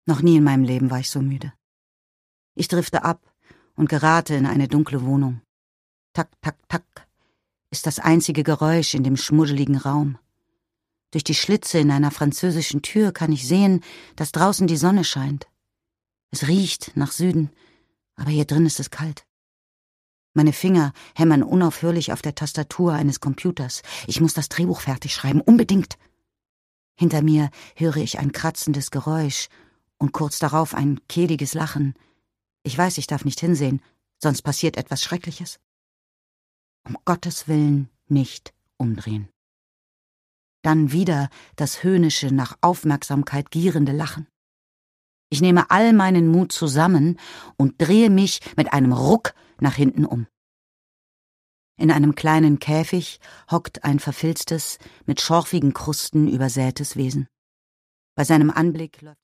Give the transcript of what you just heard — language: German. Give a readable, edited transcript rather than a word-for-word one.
Noch nie in meinem Leben war ich so müde. Ich drifte ab und gerate in eine dunkle Wohnung. Tak, tak, tak ist das einzige Geräusch in dem schmuddeligen Raum. Durch die Schlitze in einer französischen Tür kann ich sehen, dass draußen die Sonne scheint. Es riecht nach Süden, aber hier drin ist es kalt. Meine Finger hämmern unaufhörlich auf der Tastatur eines Computers. Ich muss das Drehbuch fertig schreiben, unbedingt. Hinter mir höre ich ein kratzendes Geräusch und kurz darauf ein kehliges Lachen. Ich weiß, ich darf nicht hinsehen, sonst passiert etwas Schreckliches. Um Gottes Willen nicht umdrehen. Dann wieder das höhnische, nach Aufmerksamkeit gierende Lachen. Ich nehme all meinen Mut zusammen und drehe mich mit einem Ruck nach hinten um. In einem kleinen Käfig hockt ein verfilztes, mit schorfigen Krusten übersätes Wesen. Bei seinem Anblick läuft